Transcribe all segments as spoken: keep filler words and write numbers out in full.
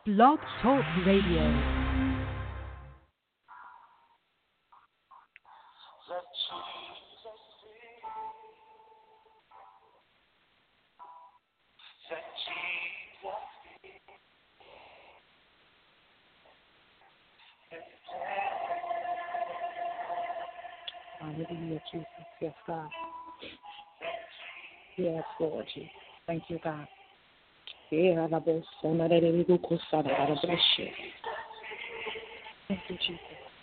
Blog Talk Radio. Hallelujah, Jesus. Yes, God. Yes, Lord Jesus. Thank you, God. Yeah, I bless you. I bless you. Thank you, Jesus.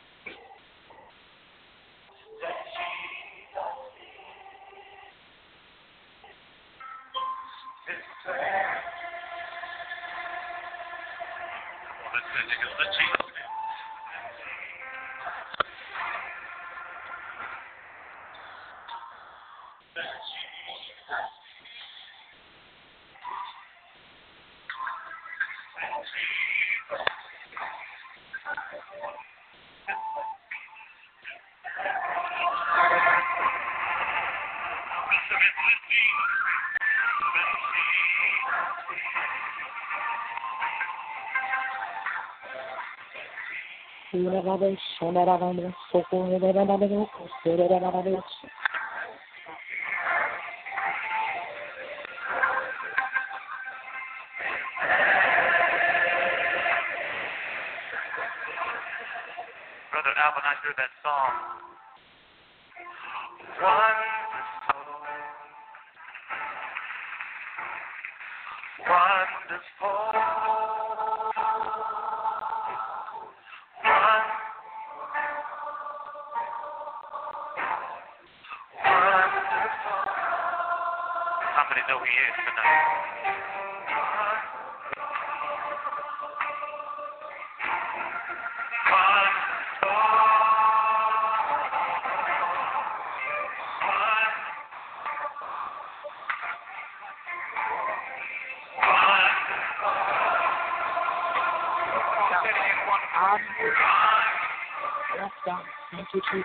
Brother Alvin, I heard that song. Wonderful, wonderful, wonderful, wonderful. How many know he is tonight? Yes, God. Thank you, Jesus.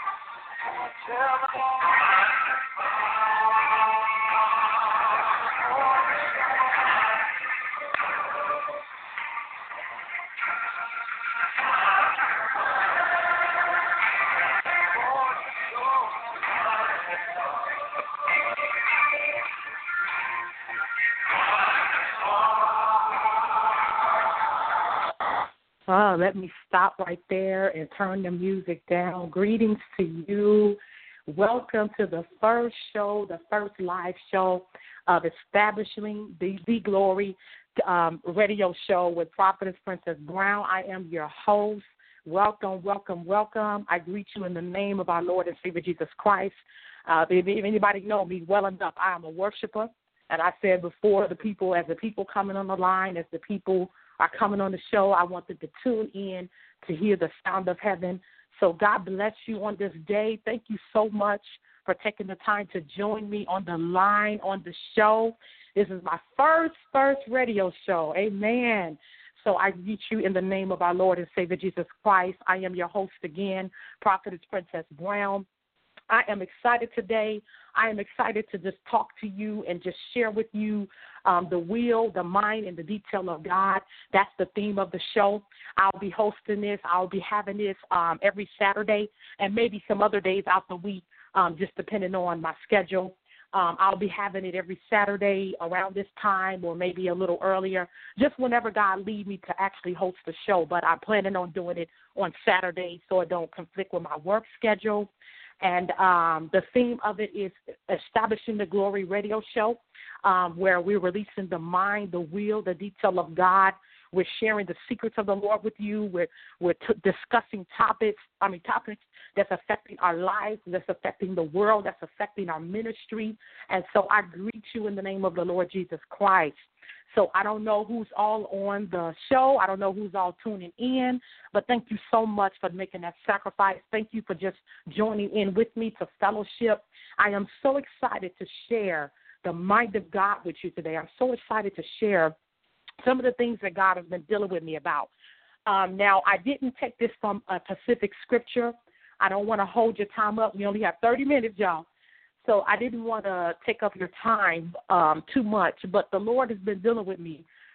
Uh, let me stop right there and turn the music down. Greetings to you. Welcome to the first show, the first live show of Establishing the, the Glory um, radio show with Prophetess Princess Brown. I am your host. Welcome, welcome, welcome. I greet you in the name of our Lord and Savior Jesus Christ. Uh, if, if anybody know me well enough, I am a worshiper. And I said before, the people, as the people coming on the line, as the people are coming on the show, I want them to tune in to hear the sound of heaven. So God bless you on this day. Thank you so much for taking the time to join me on the line, on the show. This is my first, first radio show. Amen. So I greet you in the name of our Lord and Savior Jesus Christ. I am your host again, Prophetess Princess Brown. I am excited today. I am excited to just talk to you and just share with you um, the will, the mind, and the detail of God. That's the theme of the show. I'll be hosting this. I'll be having this um, every Saturday and maybe some other days out the week, um, just depending on my schedule. Um, I'll be having it every Saturday around this time or maybe a little earlier, just whenever God leads me to actually host the show. But I'm planning on doing it on Saturday so it don't conflict with my work schedule. And um, the theme of it is Establishing the Glory radio show, um, where we're releasing the mind, the will, the detail of God. We're sharing the secrets of the Lord with you. We're, we're t- discussing topics, I mean, topics that's affecting our lives, that's affecting the world, that's affecting our ministry. And so I greet you in the name of the Lord Jesus Christ. So I don't know who's all on the show. I don't know who's all tuning in, but thank you so much for making that sacrifice. Thank you for just joining in with me to fellowship. I am so excited to share the mind of God with you today. I'm so excited to share some of the things that God has been dealing with me about. Um, now, I didn't take this from a specific scripture. I don't want to hold your time up. We only have thirty minutes, y'all. So I didn't want to take up your time um, too much, but the Lord has been dealing with me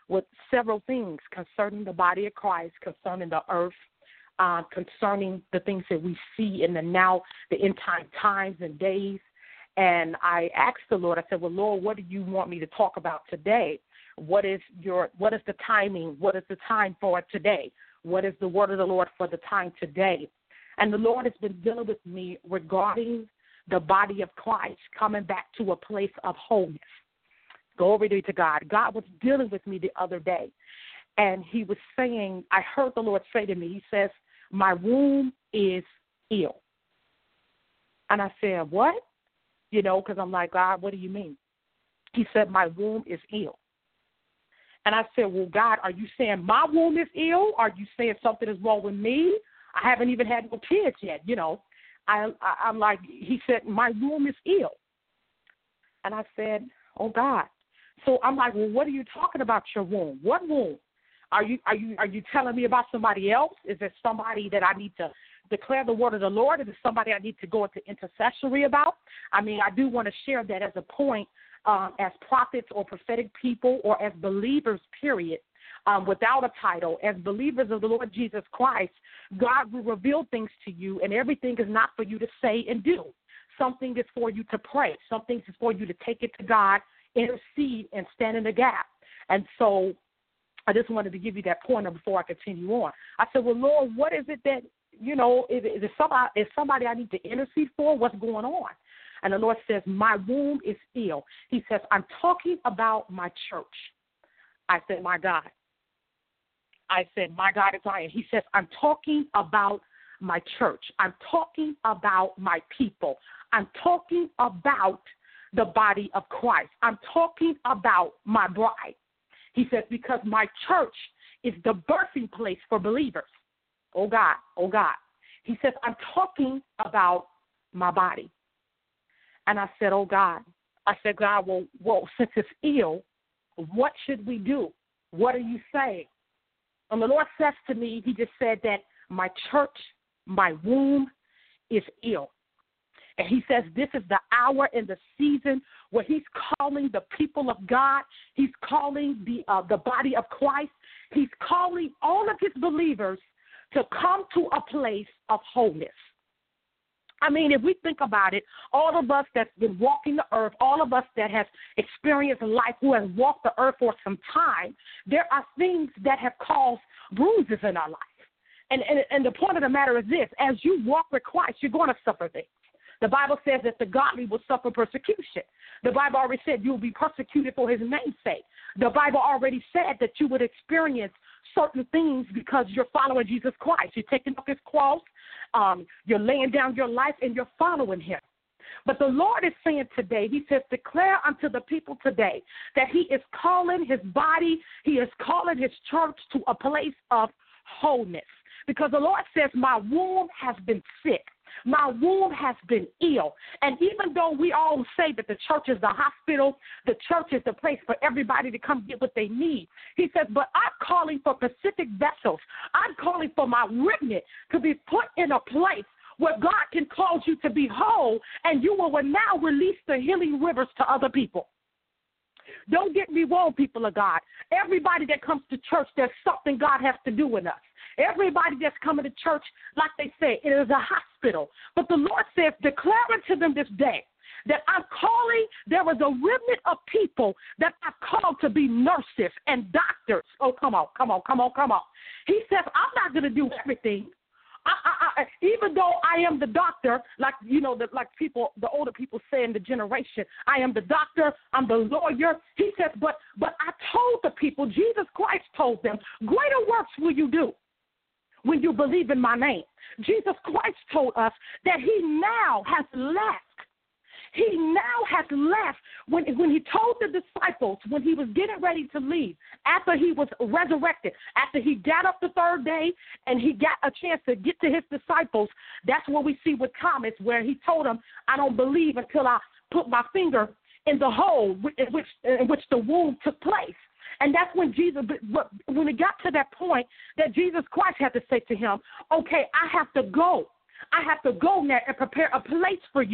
with several things concerning the body of Christ, concerning the earth, uh, concerning the things that we see in the now, the end time times and days. And I asked the Lord, I said, well, Lord, what do you want me to talk about today? What is your, what is the timing? What is the time for today? What is the word of the Lord for the time today? And the Lord has been dealing with me regarding the body of Christ coming back to a place of wholeness. Glory to God. God was dealing with me the other day, and he was saying, I heard the Lord say to me, he says, my womb is ill. And I said, what? You know, because I'm like, God, what do you mean? He said, my womb is ill. And I said, well, God, are you saying my womb is ill? Are you saying something is wrong with me? I haven't even had no kids yet, you know. I, I, I'm like, he said, my womb is ill. And I said, oh, God. So I'm like, well, what are you talking about your womb? What womb? Are you are you are you telling me about somebody else? Is there somebody that I need to declare the word of the Lord? Is it somebody I need to go into intercessory about? I mean, I do want to share that as a point um, as prophets or prophetic people or as believers, period, um, without a title. As believers of the Lord Jesus Christ, God will reveal things to you, and everything is not for you to say and do. Something is for you to pray. Something is for you to take it to God, intercede, and stand in the gap. And so I just wanted to give you that pointer before I continue on. I said, well, Lord, what is it that, you know, is, is, it somebody, is somebody I need to intercede for? What's going on? And the Lord says, my womb is ill. He says, I'm talking about my church. I said, my God. I said, my God is iron. He says, I'm talking about my church. I'm talking about my people. I'm talking about the body of Christ. I'm talking about my bride. He says, because my church is the birthing place for believers. Oh, God, oh, God. He says, I'm talking about my body. And I said, oh, God. I said, God, well, well, since it's ill, what should we do? What are you saying? And the Lord says to me, he just said that my church, my womb is ill. And he says this is the hour and the season where he's calling the people of God. He's calling the uh, the body of Christ. He's calling all of his believers to come to a place of wholeness. I mean, if we think about it, all of us that's been walking the earth, all of us that have experienced life, who has walked the earth for some time, there are things that have caused bruises in our life. And, and, and the point of the matter is this, as you walk with Christ, you're going to suffer things. The Bible says that the godly will suffer persecution. The Bible already said you will be persecuted for his name's sake. The Bible already said that you would experience certain things because you're following Jesus Christ. You're taking up his cross, um, you're laying down your life, and you're following him. But the Lord is saying today, he says, declare unto the people today that he is calling his body, he is calling his church to a place of wholeness. Because the Lord says, my womb has been sick. My womb has been ill. And even though we all say that the church is the hospital, the church is the place for everybody to come get what they need, he says, but I'm calling for specific vessels. I'm calling for my remnant to be put in a place where God can cause you to be whole, and you will now release the healing rivers to other people. Don't get me wrong, people of God. Everybody that comes to church, there's something God has to do in us. Everybody that's coming to church, like they say, it is a hospital. But the Lord says, declare unto them this day that I'm calling, there is a remnant of people that I've called to be nurses and doctors. Oh, come on, come on, come on, come on. He says, I'm not going to do everything. I, I, I, even though I am the doctor, like, you know, the, like people, the older people say in the generation, I am the doctor, I'm the lawyer. He says, but, but I told the people, Jesus Christ told them, greater works will you do when you believe in my name. Jesus Christ told us that he now has left. He now has left when, when he told the disciples, when he was getting ready to leave, after he was resurrected, after he got up the third day and he got a chance to get to his disciples. That's what we see with Thomas, where he told them, I don't believe until I put my finger in the hole in which, in which the wound took place. And that's when Jesus, when it got to that point that Jesus Christ had to say to him, okay, I have to go. I have to go now and prepare a place for you.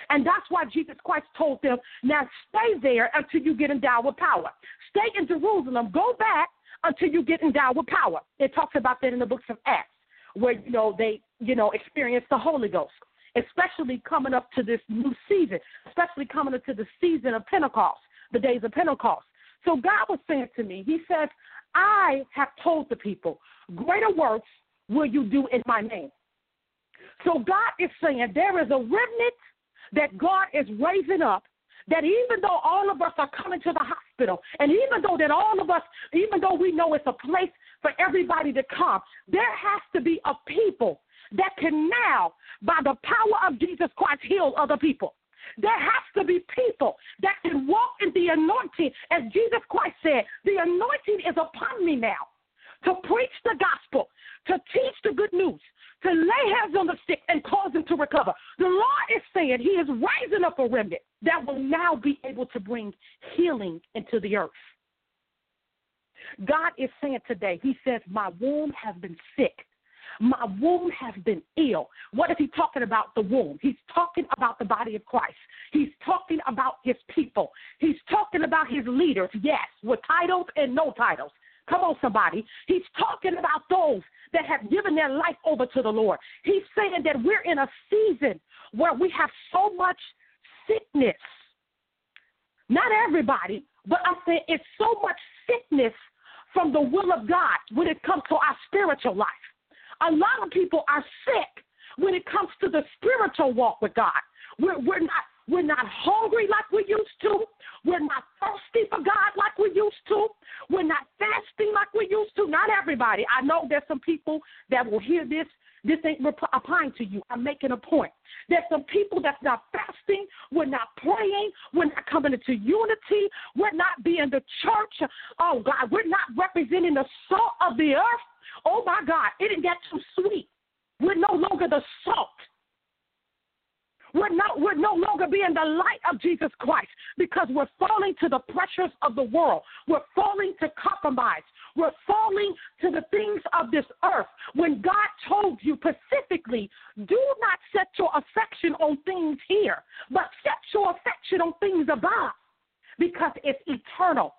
And that's why Jesus Christ told them, now stay there until you get endowed with power. Stay in Jerusalem. Go back until you get endowed with power. It talks about that in the books of Acts, where, you know, they, you know, experience the Holy Ghost, especially coming up to this new season, especially coming up to the season of Pentecost, the days of Pentecost. So God was saying to me, he says, I have told the people, greater works will you do in my name. So God is saying there is a remnant that God is raising up, that even though all of us are coming to the hospital, and even though that all of us, even though we know it's a place for everybody to come, there has to be a people that can now, by the power of Jesus Christ, heal other people. There has to be people that can walk in the anointing. As Jesus Christ said, the anointing is upon me now to preach the gospel, to teach the good news, to lay hands on the sick and cause them to recover. The Lord is saying he is raising up a remnant that will now be able to bring healing into the earth. God is saying today, he says, my womb has been sick. My womb has been ill. What is he talking about? The womb. He's talking about the body of Christ. He's talking about his people. He's talking about his leaders, yes, with titles and no titles. Come on, somebody. He's talking about those that have given their life over to the Lord. He's saying that we're in a season where we have so much sickness. Not everybody, but I'm saying it's so much sickness from the will of God when it comes to our spiritual life. A lot of people are sick when it comes to the spiritual walk with God. We're, we're not we're not hungry like we used to. We're not thirsty for God like we used to. We're not fasting like we used to. Not everybody. I know there's some people that will hear this. This ain't applying to you. I'm making a point. There's some people that's not fasting. We're not praying. We're not coming into unity. We're not being the church. Oh, God, we're not representing the salt of the earth. Oh, my God, it didn't get too sweet. We're no longer the salt. We're not, we're no longer being the light of Jesus Christ because we're falling to the pressures of the world. We're falling to compromise. We're falling to the things of this earth. When God told you specifically, do not set your affection on things here, but set your affection on things above because it's eternal.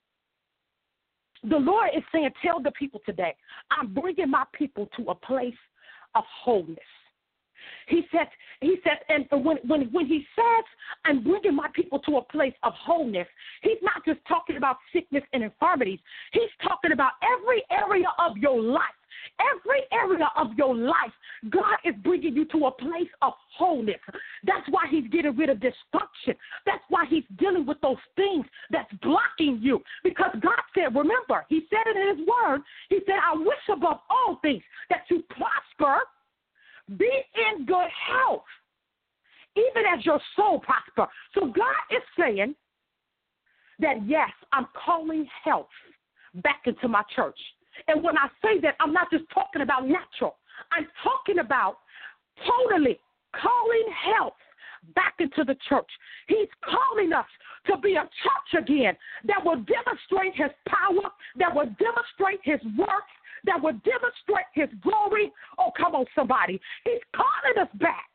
The Lord is saying, tell the people today, I'm bringing my people to a place of wholeness. He says, he says, and when, when, when he says, I'm bringing my people to a place of wholeness, he's not just talking about sickness and infirmities. He's talking about every area of your life. Every area of your life, God is bringing you to a place of wholeness. That's why he's getting rid of dysfunction. That's why he's dealing with those things that's blocking you. Because God said, remember, he said it in his word, he said, I wish above all things that you prosper, be in good health, even as your soul prosper. So God is saying that, yes, I'm calling health back into my church. And when I say that, I'm not just talking about natural. I'm talking about totally calling health back into the church. He's calling us to be a church again that will demonstrate his power, that will demonstrate his works, that will demonstrate his glory. Oh, come on, somebody. He's calling us back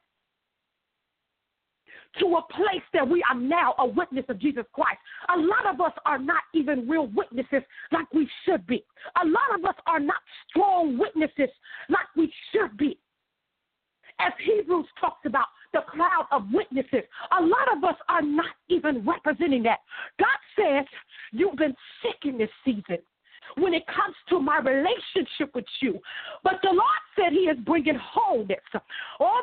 to a place that we are now a witness of Jesus Christ. A lot of us are not even real witnesses like we should be. A lot of us are not strong witnesses like we should be. As Hebrews talks about the cloud of witnesses, a lot of us are not even representing that. God says, you've been sick in this season when it comes to my relationship with you. But the Lord said he is bringing wholeness. God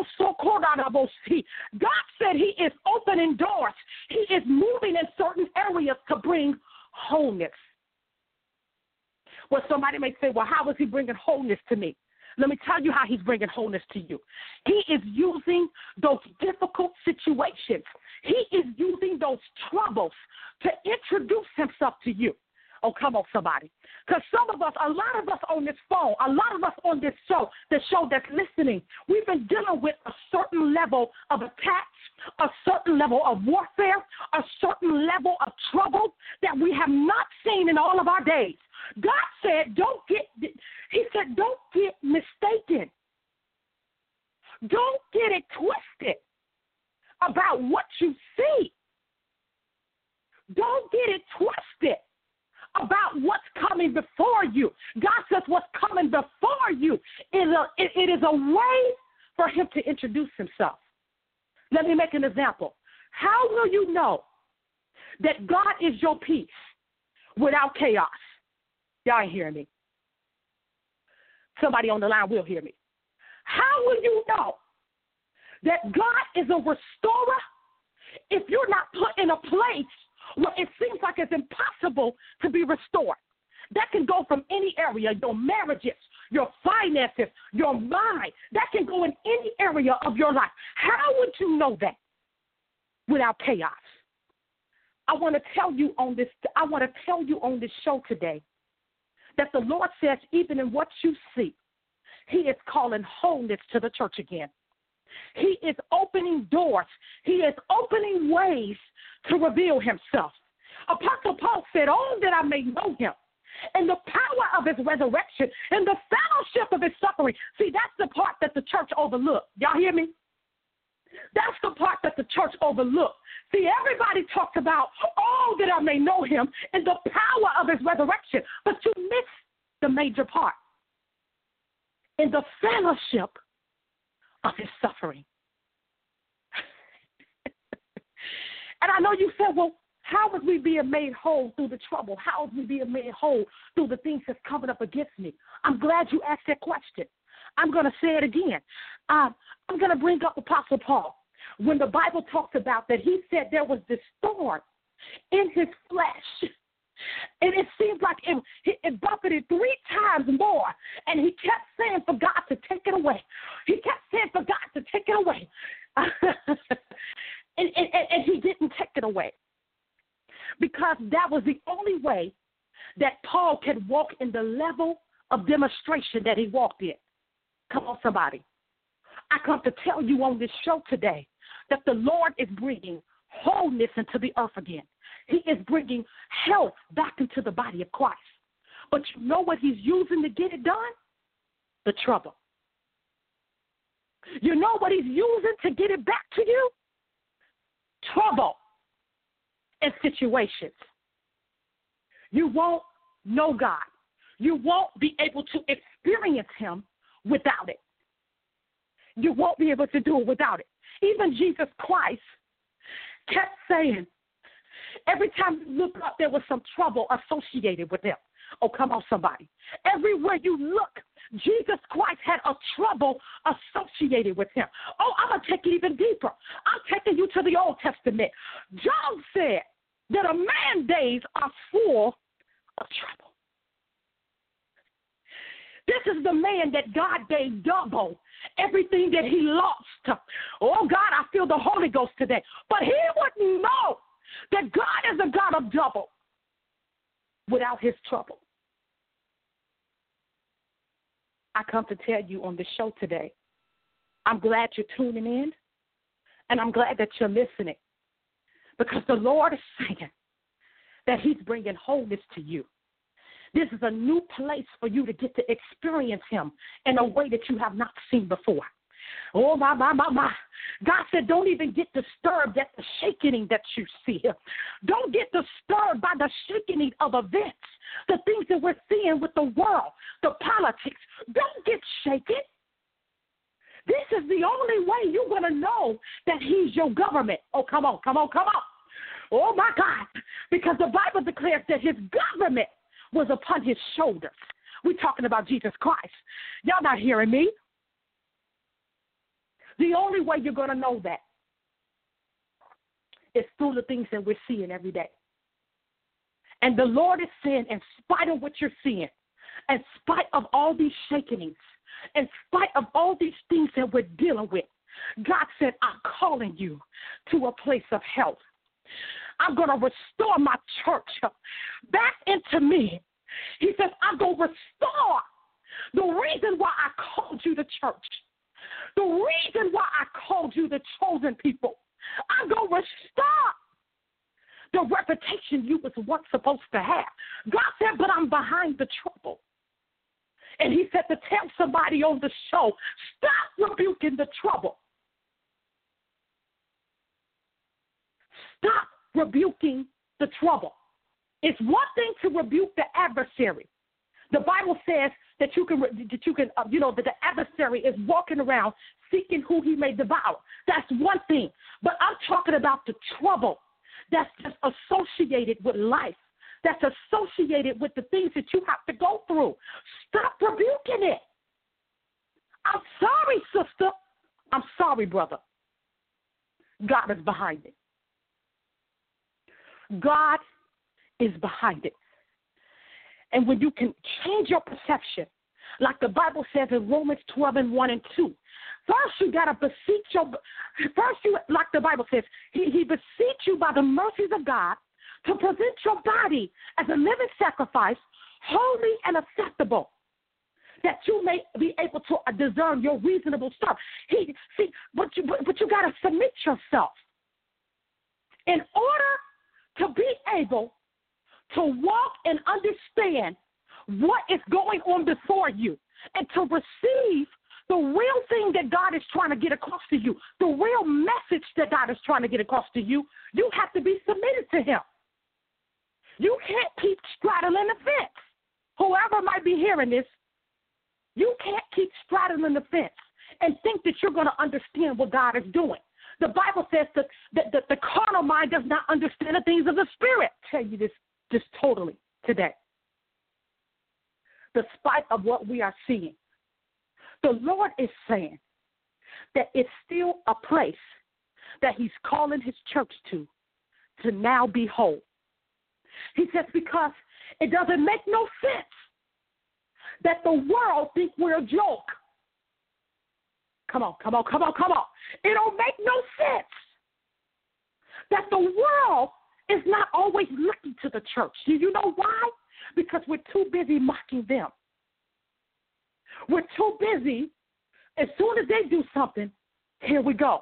said he is opening doors. He is moving in certain areas to bring wholeness. Well, somebody may say, well, how is he bringing wholeness to me? Let me tell you how he's bringing wholeness to you. He is using those difficult situations. He is using those troubles to introduce himself to you. Oh, come on, somebody. Because some of us, a lot of us on this phone, a lot of us on this show, the show that's listening, we've been dealing with a certain level of attacks, a certain level of warfare, a certain level of trouble that we have not seen in all of our days. God said, don't get, he said, don't get mistaken. Don't get it twisted. about what you see. Don't get it twisted about what's coming before you. God says what's coming before you is a, it, it is a way for him to introduce himself. Let me make an example. How will you know that God is your peace without chaos? Y'all ain't hearing me. Somebody on the line will hear me. How will you know that God is a restorer if you're not put in a place where it seems like it's impossible to be restored? That can go from any area, your marriages, your finances, your mind. That can go in any area of your life. How would you know that without chaos? I want to tell you on this, I want to tell you on this show today that the Lord says even in what you see, he is calling wholeness to the church again. He is opening doors. He is opening ways to reveal himself. Apostle Paul said, oh, that I may know him and the power of his resurrection and the fellowship of his suffering. See, that's the part that the church overlooked. Y'all hear me? That's the part that the church overlooked. See, everybody talks about, oh, that I may know him and the power of his resurrection, but you miss the major part. In the fellowship of his suffering. And I know you said, well, how is we being made whole through the trouble? How is we being made whole through the things that's coming up against me? I'm glad you asked that question. I'm going to say it again. Um, I'm going to bring up Apostle Paul. When the Bible talks about that, he said there was this thorn in his flesh. And it seems like it, it buffeted three times more. And he kept saying for God to take it away. He kept saying for God to take it away. and, and, and he didn't take it away. Because that was the only way that Paul could walk in the level of demonstration that he walked in. Come on, somebody. I come to tell you on this show today that the Lord is bringing wholeness into the earth again. He is bringing health back into the body of Christ. But you know what he's using to get it done? The trouble. You know what he's using to get it back to you? Trouble and situations. You won't know God. You won't be able to experience him without it. You won't be able to do it without it. Even Jesus Christ kept saying, every time you look up, there was some trouble associated with him. Oh, come on, somebody. Everywhere you look, Jesus Christ had a trouble associated with him. Oh, I'm going to take it even deeper. I'm taking you to the Old Testament. Job said that a man's days are full of trouble. This is the man that God gave double everything that he lost. Oh, God, I feel the Holy Ghost today. But he wouldn't know that God is a God of double without his trouble. I come to tell you on the show today, I'm glad you're tuning in, and I'm glad that you're listening, because the Lord is saying that he's bringing wholeness to you. This is a new place for you to get to experience him in a way that you have not seen before. Oh, my, my, my, my. God said don't even get disturbed at the shaking that you see. Don't get disturbed by the shaking of events, the things that we're seeing with the world, the politics. Don't get shaken. This is the only way you're going to know that he's your government. Oh, come on, come on, come on. Oh, my God. Because the Bible declares that his government was upon his shoulders. We're talking about Jesus Christ. Y'all not hearing me? The only way you're going to know that is through the things that we're seeing every day. And the Lord is saying, in spite of what you're seeing, in spite of all these shakings, in spite of all these things that we're dealing with, God said, I'm calling you to a place of health. I'm going to restore my church back into me. He says, I'm going to restore the reason why I called you the church. The reason why I called you the chosen people. I'm going to restore the reputation you was once supposed to have. God said, but I'm behind the trouble. And he said to tell somebody on the show, stop rebuking the trouble. stop rebuking the trouble. It's one thing to rebuke the adversary. The Bible says that you can, that you can, uh, you know, that the adversary is walking around seeking who he may devour. That's one thing. But I'm talking about the trouble that's just associated with life, that's associated with the things that you have to go through. Stop rebuking it. I'm sorry, sister. I'm sorry, brother. God is behind it. God is behind it. And when you can change your perception, like the Bible says in Romans twelve and one and two, first you got to beseech your, first you, like the Bible says, he, he beseech you by the mercies of God to present your body as a living sacrifice, holy and acceptable, that you may be able to discern your reasonable stuff. He, see, but you, but, but you got to submit yourself in order to be able to walk and understand what is going on before you and to receive the real thing that God is trying to get across to you, the real message that God is trying to get across to you. You have to be submitted to him. You can't keep straddling the fence. Whoever might be hearing this, you can't keep straddling the fence and think that you're going to understand what God is doing. The Bible says that, that, that the carnal mind does not understand the things of the Spirit. I tell you this just totally today. Despite of what we are seeing, the Lord is saying that it's still a place that he's calling his church to, to now be whole. He says because it doesn't make no sense that the world think we're a joke. Come on, come on, come on, come on. It don't make no sense that the world is not always looking to the church. Do you know why? Because we're too busy mocking them. We're too busy. As soon as they do something, here we go.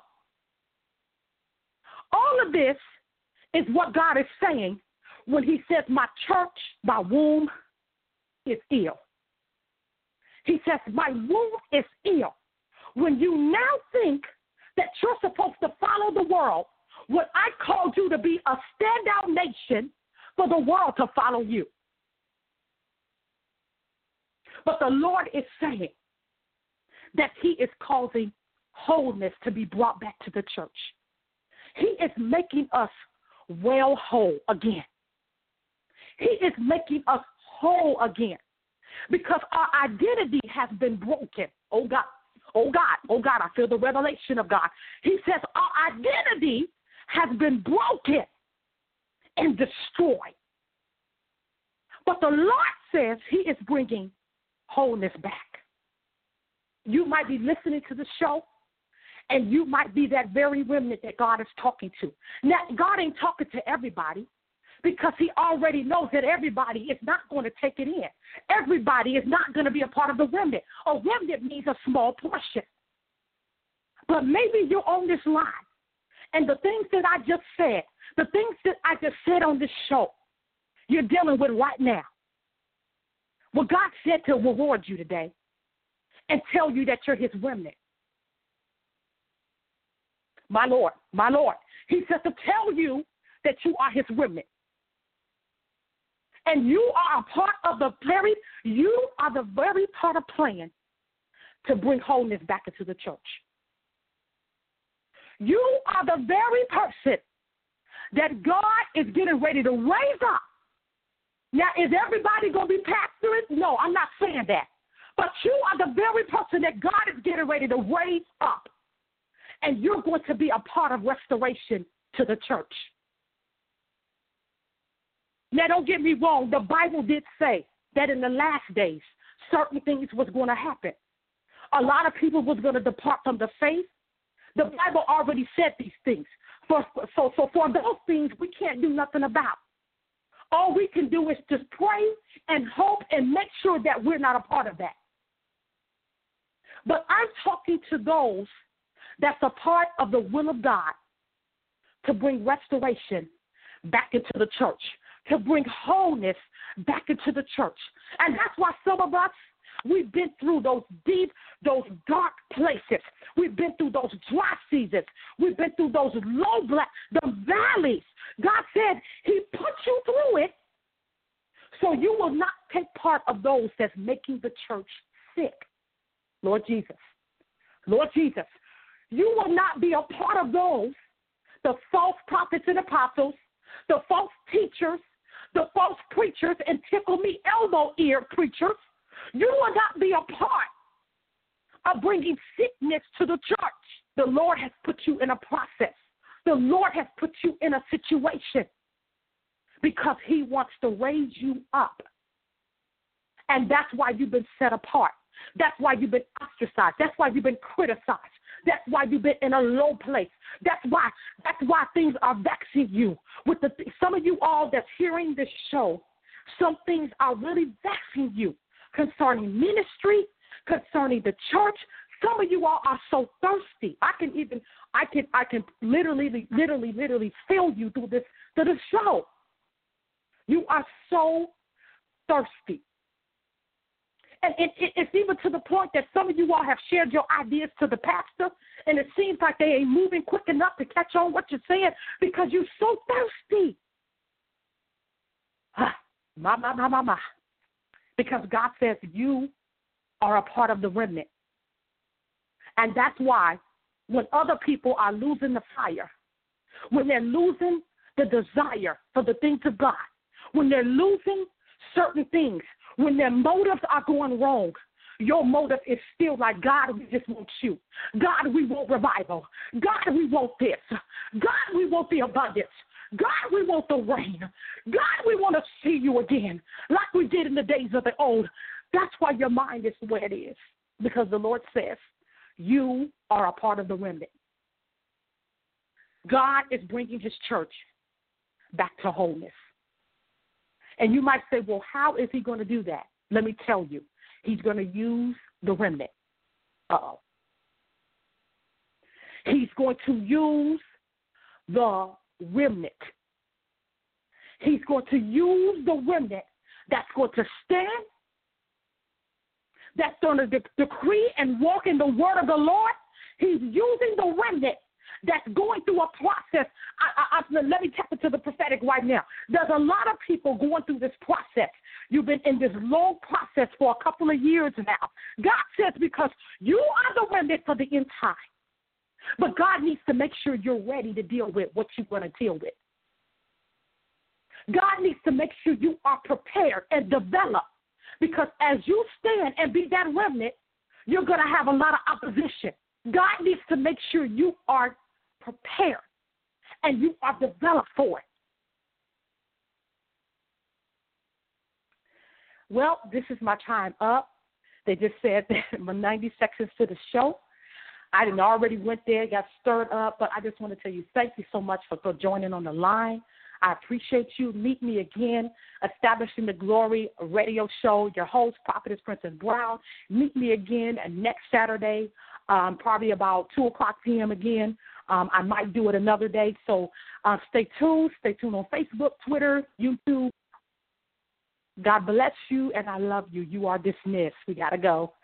All of this is what God is saying when he says, my church, my womb is ill. He says, my womb is ill. When you now think that you're supposed to follow the world, when I called you to be a standout nation for the world to follow you. But the Lord is saying that he is causing wholeness to be brought back to the church. He is making us well whole again. He is making us whole again because our identity has been broken. Oh, God. Oh, God. Oh, God. I feel the revelation of God. He says our identity has been broken and destroyed. But the Lord says he is bringing wholeness back. You might be listening to the show, and you might be that very remnant that God is talking to. Now, God ain't talking to everybody because he already knows that everybody is not going to take it in. Everybody is not going to be a part of the remnant. A remnant means a small portion. But maybe you're on this line, and the things that I just said, the things that I just said on this show, you're dealing with right now. Well, God said to reward you today and tell you that you're his remnant. My Lord, my Lord. He says to tell you that you are his remnant. And you are a part of the very, you are the very part of plan to bring wholeness back into the church. You are the very person that God is getting ready to raise up. Now, is everybody going to be pastoring? No, I'm not saying that. But you are the very person that God is getting ready to raise up. And you're going to be a part of restoration to the church. Now, don't get me wrong. The Bible did say that in the last days, certain things was going to happen. A lot of people was going to depart from the faith. The Bible already said these things. For, so, so for those things, we can't do nothing about. All we can do is just pray and hope and make sure that we're not a part of that. But I'm talking to those that's a part of the will of God to bring restoration back into the church, to bring wholeness back into the church. And that's why some of us, We've been through those deep, those dark places. We've been through those dry seasons. We've been through those low black, the valleys. God said he put you through it so you will not take part of those that's making the church sick. Lord Jesus, Lord Jesus, you will not be a part of those, the false prophets and apostles, the false teachers, the false preachers and tickle me elbow ear preachers. You will not be a part of bringing sickness to the church. The Lord has put you in a process. The Lord has put you in a situation because he wants to raise you up. And that's why you've been set apart. That's why you've been ostracized. That's why you've been criticized. That's why you've been in a low place. That's why that's why things are vexing you. With the some of you all that's hearing this show, some things are really vexing you concerning ministry, concerning the church. Some of you all are so thirsty. I can even I can I can literally literally literally feel you through this through this show. You are so thirsty. And it, it, it's even to the point that some of you all have shared your ideas to the pastor, and it seems like they ain't moving quick enough to catch on what you're saying because you're so thirsty. Ah, my, my, my, my, my. Because God says you are a part of the remnant. And that's why when other people are losing the fire, when they're losing the desire for the things of God, when they're losing certain things, when their motives are going wrong, your motive is still like, God, we just want you. God, we want revival. God, we want this. God, we want the abundance. God, we want the rain. God, we want to see you again like we did in the days of the old. That's why your mind is where it is, because the Lord says you are a part of the remnant. God is bringing his church back to wholeness. And you might say, well, how is he going to do that? Let me tell you. He's going to use the remnant. Uh-oh. He's going to use the remnant. He's going to use the remnant that's going to stand, that's going to de- decree and walk in the word of the Lord. He's using the remnant that's going through a process. I, I, I, let me tap into the prophetic right now. There's a lot of people going through this process. You've been in this long process for a couple of years now. God says because you are the remnant for the end time. But God needs to make sure you're ready to deal with what you're going to deal with. God needs to make sure you are prepared and develop. Because as you stand and be that remnant, you're going to have a lot of opposition. God needs to make sure you are prepared and you are developed for it. Well, this is my time up. They just said that my ninety seconds to the show. I didn't already went there, got stirred up, but I just want to tell you thank you so much for, for joining on the line. I appreciate you. Meet me again, Establishing the Glory radio show. Your host, Prophetess Princess Brown. Meet me again next Saturday, um, probably about two o'clock p.m. again. Um, I might do it another day, so uh, stay tuned. Stay tuned on Facebook, Twitter, YouTube. God bless you, and I love you. You are dismissed. We got to go.